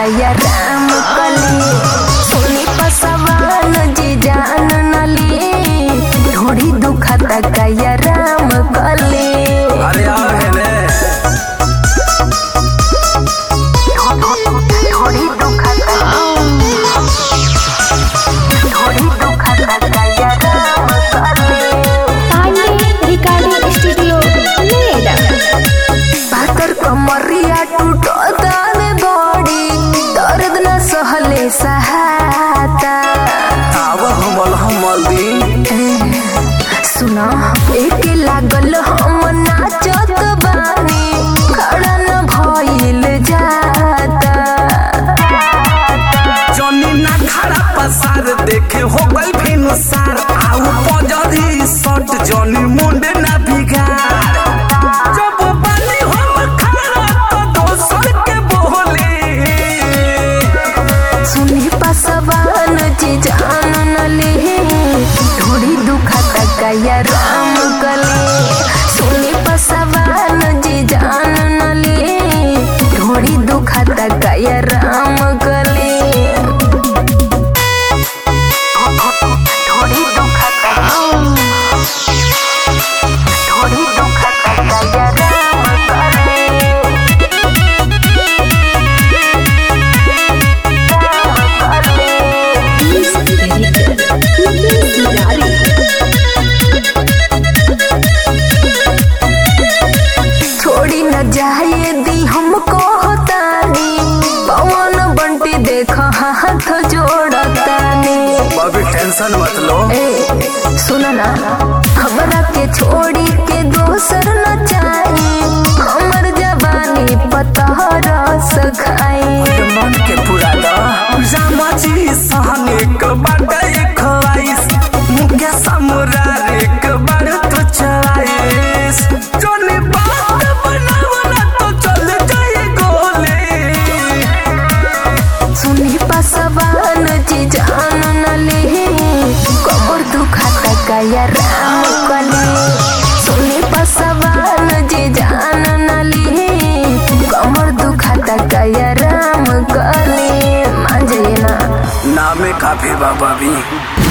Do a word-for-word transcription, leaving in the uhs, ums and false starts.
कया राम कली सोनी पसवान जी जान नली ढोड़ी दुखता कया राम कली। अरे यार है ने ढोड़ी दुखता ढोड़ी दुखता कया राम कली। Pandey recording studio Noida. पातर कमरिया टूटता में बॉडी दर्द न सहले सहाता। आव हमल हमल दी सुना एक लागल हम नाचत बानी खड़ा न भइल जाता। जनी ना खड़ा पसार देखे हो गई फिन सार आउ पजरी सट जनी मुंडे ना बिगाड़ जब बानी हम खड़ा तो दोसर के बोले सुनी पसवान जी जान नली ढोड़ी दुखता कया राम कली सुनी पसवान जी जान नली ढोड़ी दुखता कया राम कली। ढोड़ी दुखता ढोड़ी दुखता कया राम कली। छोड़ी न जाए दी हमको होतानी पवन बंटी देख हाथ जोड़तानी। अभी टेंशन मत लो ए सुना ना हमरा के छोड़ी के दोसर न चाहिए हमर जवानी पता रस खाई। मन के पूरा दा जामा जी सहने के बाटे खवाइस मुके समुरारे के बाड़ तो चलाइस जोनी बात बनावना तो चल जाए गोले सुनी पसवान जी जान नली कमर दुखता कया राम कली सुनी पसवान जी जान नली कमर दुखता कया राम कली। मान जाइए ना नामे काफी बाबा भी।